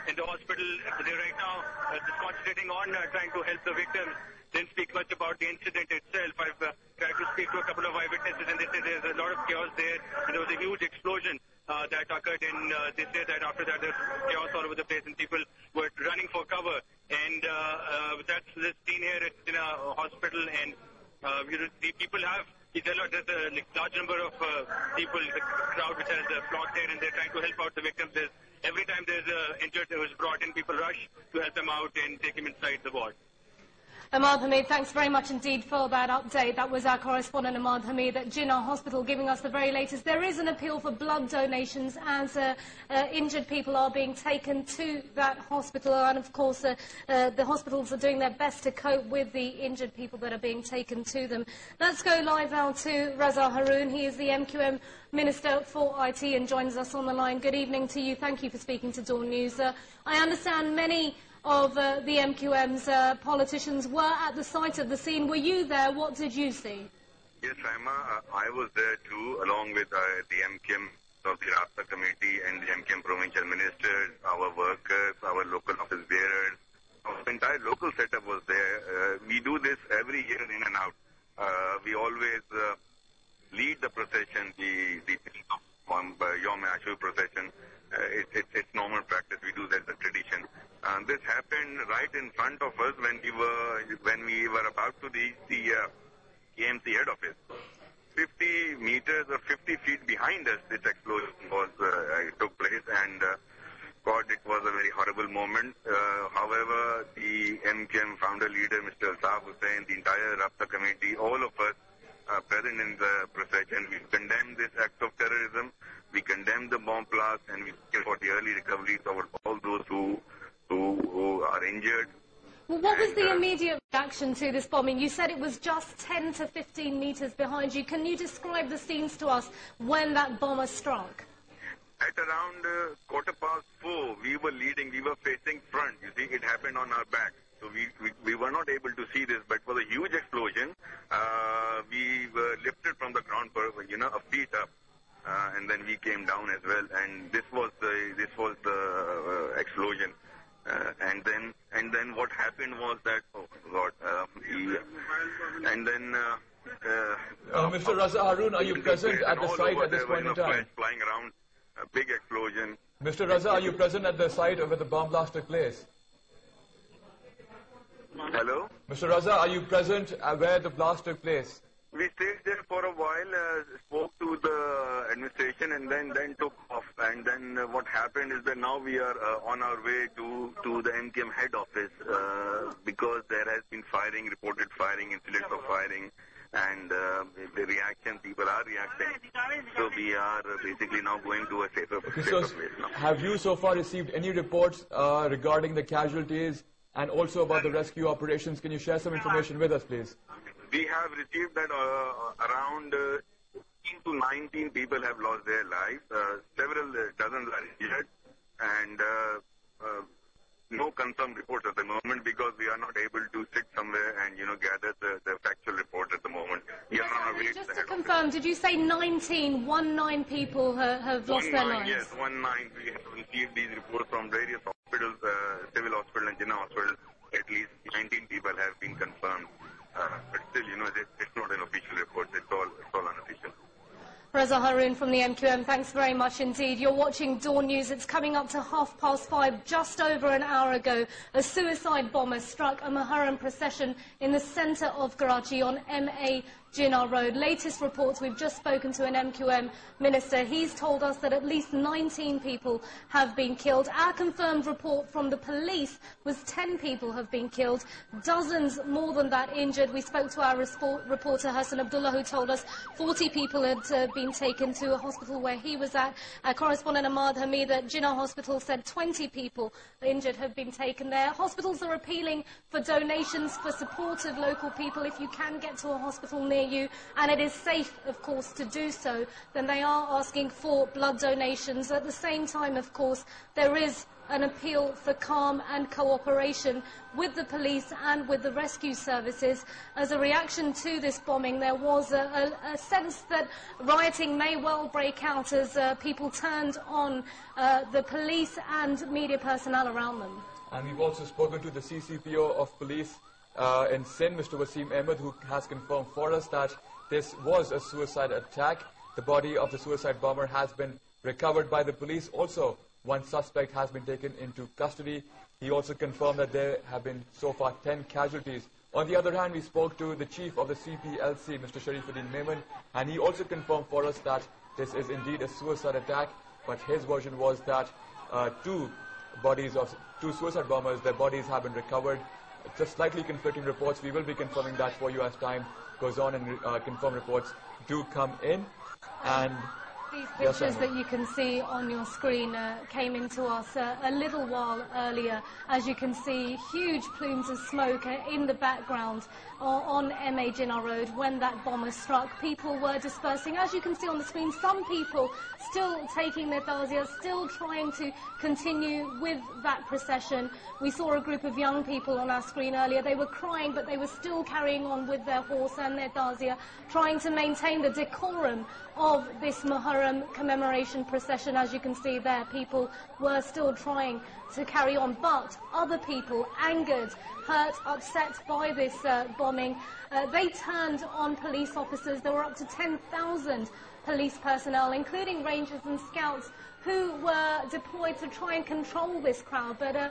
in the hospital. They're right now just concentrating on trying to help the victims. Didn't speak much about the incident itself. I've tried to speak to a couple of eyewitnesses, and they say there's a lot of chaos there, and there was a huge explosion that occurred, and they say that after that there's chaos all over the place, and people were running for cover. And that's this scene here. It's in a hospital, and the people have. There's a large number of people, the crowd which has flocked there, and they're trying to help out the victims. Every time there's an injured who is brought in, people rush to help them out and take him inside the ward. Ahmad Hamid, thanks very much indeed for that update. That was our correspondent Ahmad Hamid at Jinnah Hospital giving us the very latest. There is an appeal for blood donations as injured people are being taken to that hospital, and of course the hospitals are doing their best to cope with the injured people that are being taken to them. Let's go live now to Raza Haroon. He is the MQM Minister for IT and joins us on the line. Good evening to you. Thank you for speaking to Dawn News. I understand many of the MQM's politicians were at the site of the scene. Were you there? What did you see? Yes, Saima, I was there too, along with the MQM of the Rabta Committee and the MQM provincial ministers, our workers, our local office bearers. Our entire local setup was there. We do this every year in and out. We always lead the procession, the Yom Ashur procession. It's normal practice. We do that as a tradition. This happened right in front of us when we were about to reach the KMC head office. 50 meters or 50 feet behind us, this explosion took place, and God, it was a very horrible moment. However, the MQM founder leader, Mr. Saab Hussain, the entire Rabta committee, all of us present in the procession, we condemn this act of terrorism. We condemn the bomb blast, and we care for the early recoveries of all those who are injured. Well, what was the immediate reaction to this bombing? You said it was just 10 to 15 meters behind you. Can you describe the scenes to us when that bomber struck? At around 4:15, we were leading, we were facing front. You see, it happened on our back. So we were not able to see this, but for the huge explosion, we were lifted from the ground for, a feet up. And then we came down as well, and this was the explosion. And then what happened was that, oh God, Mr. Raza Haroon, are you present at the site at this point in time? Flying around, a big explosion. Mr. Raza, are you present at the site where the bomb blast took place? Hello? Mr. Raza, are you present where the blast took place? We stayed there for a while, spoke to the administration, and then took off. And then what happened is that now we are on our way to the MQM head office because there has been firing, reported firing, incidents of firing, and the reaction, people are reacting. So we are basically now going to a safer place now. Have you so far received any reports regarding the casualties and also about the rescue operations? Can you share some information with us, please? We have received that around 18 to 19 people have lost their lives. Several dozens are injured, and no confirmed reports at the moment because we are not able to sit somewhere and gather the factual report at the moment. We are on our way. Just to confirm, did you say 19 people have lost their lives? Yes, 19. We have received these reports from various hospitals, civil hospital and Jinnah hospital. At least 19 people have been confirmed. But still, it's not an official report. It's all unofficial. Raza Haroon from the MQM, thanks very much indeed. You're watching Dawn News. It's coming up to 5:30. Just over an hour ago, a suicide bomber struck a Muharram procession in the centre of Karachi on MA Jinnah Road. Latest reports, we've just spoken to an MQM minister. He's told us that at least 19 people have been killed. Our confirmed report from the police was 10 people have been killed, dozens more than that injured. We spoke to our reporter Hassan Abdullah, who told us 40 people had been taken to a hospital where he was at. Our correspondent Ahmad Hamid at Jinnah Hospital said 20 people injured have been taken there. Hospitals are appealing for donations for support of local people. If you can get to a hospital near you, and it is safe, of course, to do so, then they are asking for blood donations. At the same time, of course, there is an appeal for calm and cooperation with the police and with the rescue services. As a reaction to this bombing, there was a sense that rioting may well break out as people turned on the police and media personnel around them. And we've also spoken to the CCPO of police in Sindh, Mr. Wasim Ahmed, who has confirmed for us that this was a suicide attack. The body of the suicide bomber has been recovered by the police. Also, one suspect has been taken into custody. He also confirmed that there have been so far 10 casualties. On the other hand, we spoke to the chief of the CPLC, Mr. Sharifuddin Memon, and he also confirmed for us that this is indeed a suicide attack, but his version was that two suicide bombers, their bodies have been recovered. Just slightly conflicting reports. We will be confirming that for you as time goes on and confirm reports do come in. And these pictures that you can see on your screen came into us a little while earlier. As you can see, huge plumes of smoke in the background on MA Jinnah Road when that bomber struck. People were dispersing. As you can see on the screen, some people still taking their taziyah, still trying to continue with that procession. We saw a group of young people on our screen earlier. They were crying, but they were still carrying on with their horse and their taziyah, trying to maintain the decorum of this Muharram commemoration procession. As you can see there, people were still trying to carry on, but other people, angered, hurt, upset by this bombing, they turned on police officers. There were up to 10,000 police personnel, including rangers and scouts, who were deployed to try and control this crowd. But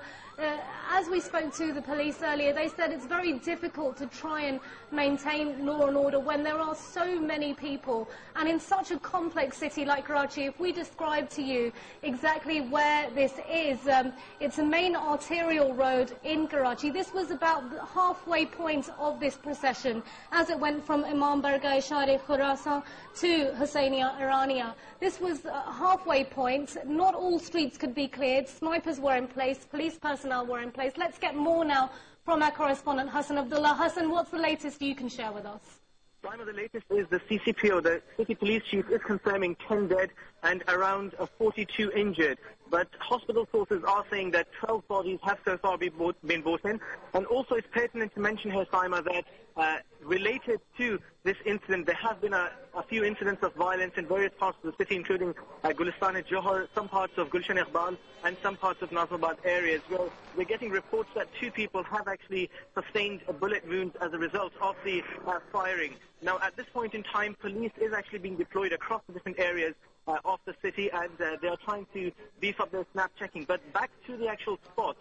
as we spoke to the police earlier, they said it's very difficult to try and maintain law and order when there are so many people. And in such a complex city like Karachi, if we describe to you exactly where this is, it's a main arterial road in Karachi. This was about the halfway point of this procession as it went from Imam Bargah Shari Khurasan to Hussainiya Iraniya. This was a halfway point. Not all streets could be cleared. Snipers were in place. Police personnel were in place. Let's get more now from our correspondent Hassan Abdullah. Hassan, what's the latest you can share with us? Simon, the latest is the CCPO, the City Police Chief, is confirming 10 dead and around 42 injured. But hospital sources are saying that 12 bodies have so far been brought in. And also it's pertinent to mention here, Simon, that related to this incident, there have been a few incidents of violence in various parts of the city, including Gulistan-e-Johar, some parts of Gulshan-e-Iqbal, and some parts of Nazimabad areas. Well, we're getting reports that 2 people have actually sustained bullet wounds as a result of the firing. Now, at this point in time, police is actually being deployed across the different areas of the city, and they are trying to beef up their snap checking. But back to the actual spot,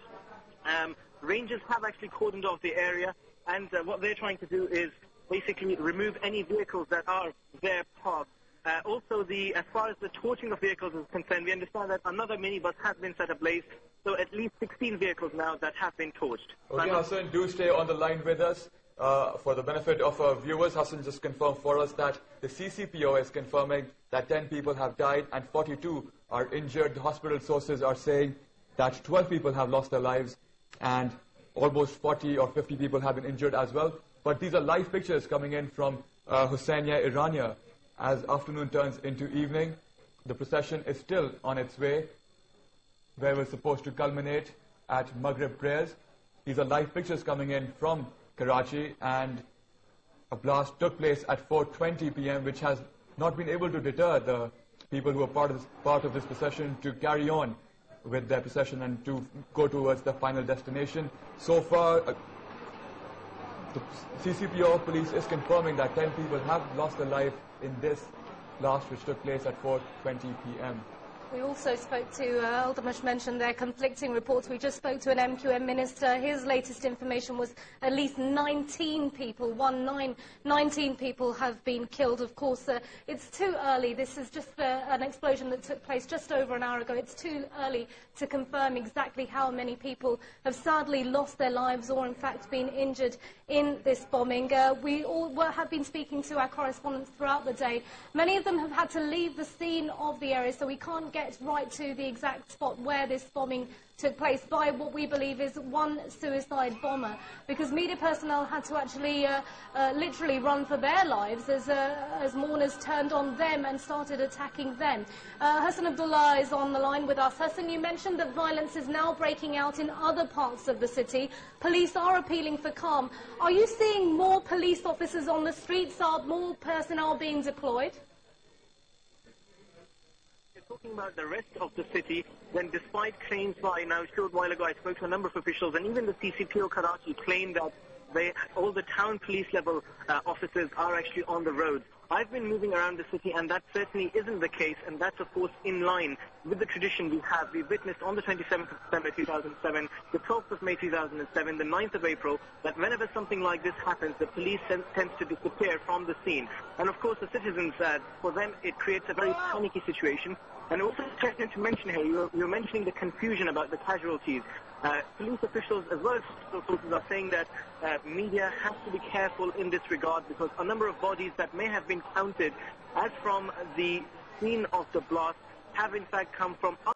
rangers have actually cordoned off the area, and what they're trying to do is basically remove any vehicles that are there parked. Also, as far as the torching of vehicles is concerned, we understand that another minibus has been set ablaze, so at least 16 vehicles now that have been torched. Okay, Hassan, do stay on the line with us. For the benefit of our viewers, Hassan just confirmed for us that the CCPO is confirming that 10 people have died and 42 are injured. The hospital sources are saying that 12 people have lost their lives and almost 40 or 50 people have been injured as well. But these are live pictures coming in from Hussainiya Iraniya. As afternoon turns into evening, the procession is still on its way, where we're supposed to culminate at Maghrib prayers. These are live pictures coming in from Karachi, and a blast took place at 4:20 p.m., which has not been able to deter the people who are part of this procession to carry on with their procession and to go towards the final destination. So far, the CCPO police is confirming that 10 people have lost their life in this blast, which took place at 4:20 p.m. We also spoke to, Iltutmish mentioned their conflicting reports. We just spoke to an MQM minister. His latest information was at least 19 people, 19 people have been killed. Of course, it's too early. This is just an explosion that took place just over an hour ago. It's too early to confirm exactly how many people have sadly lost their lives or in fact been injured in this bombing. We all have been speaking to our correspondents throughout the day. Many of them have had to leave the scene of the area, so we can't get get right to the exact spot where this bombing took place by what we believe is one suicide bomber, because media personnel had to actually literally run for their lives as mourners turned on them and started attacking them. Hassan Abdullah is on the line with us. Hassan, you mentioned that violence is now breaking out in other parts of the city. Police are appealing for calm. Are you seeing more police officers on the streets? Are more personnel being deployed? Talking about the rest of the city, then despite claims by, now a short while ago I spoke to a number of officials, and even the CCPO Karachi claimed that all the town police level officers are actually on the roads. I've been moving around the city, and that certainly isn't the case, and that's of course in line with the tradition we have. We witnessed on the 27th of December 2007, the 12th of May 2007, the 9th of April, that whenever something like this happens, the police tends to disappear from the scene. And of course the citizens, for them it creates a very panicky situation. And also interesting to mention here, you're mentioning the confusion about the casualties. Police officials as well as hospital sources are saying that media has to be careful in this regard, because a number of bodies that may have been counted as from the scene of the blast have in fact come from